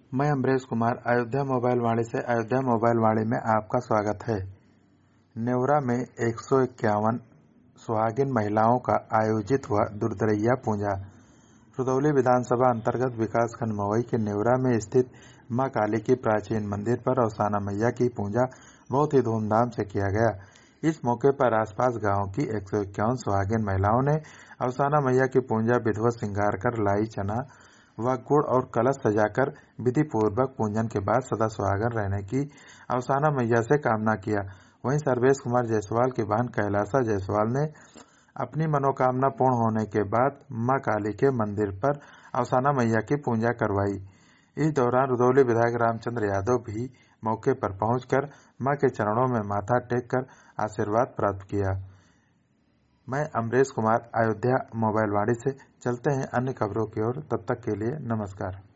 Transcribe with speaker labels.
Speaker 1: मैं अमरेश कुमार अयोध्या मोबाइल वाणी से अयोध्या मोबाइल वाणी में आपका स्वागत है। नेवरा में 151 सुहागिन महिलाओं का आयोजित हुआ दुर्दैया पूजा। रुदौली विधानसभा अंतर्गत विकासखंड मवई के नेवरा में स्थित मां काली की प्राचीन मंदिर पर अवसाना मैया की पूजा बहुत ही धूमधाम से किया गया। इस मौके पर आसपास गांव की 151 सुहागिन महिलाओं ने अवसाना मैया की पूजा विधिवत श्रृंगार कर लाई चना व गुड़ और कलश सजाकर विधि पूर्वक पूजन के बाद सदा सुहागन रहने की अवसाना मैया से कामना किया। वहीं सर्वेश कुमार जायसवाल की बहन कैलासा जायसवाल ने अपनी मनोकामना पूर्ण होने के बाद मां काली के मंदिर पर अवसाना मैया की पूजा करवाई। इस दौरान रुदौली विधायक रामचंद्र यादव भी मौके पर पहुंचकर मां के चरणों में माथा टेक कर आशीर्वाद प्राप्त किया। मैं अमरेश कुमार अयोध्या मोबाइल वाणी से। चलते हैं अन्य खबरों की ओर, तब तक के लिए नमस्कार।